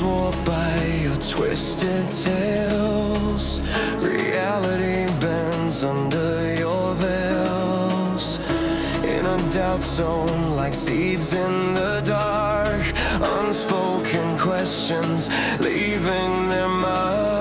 warped by your twisted tales. Reality bends under your veils. In a doubt zone like seeds in the dark. Unspoken questions leaving their mark.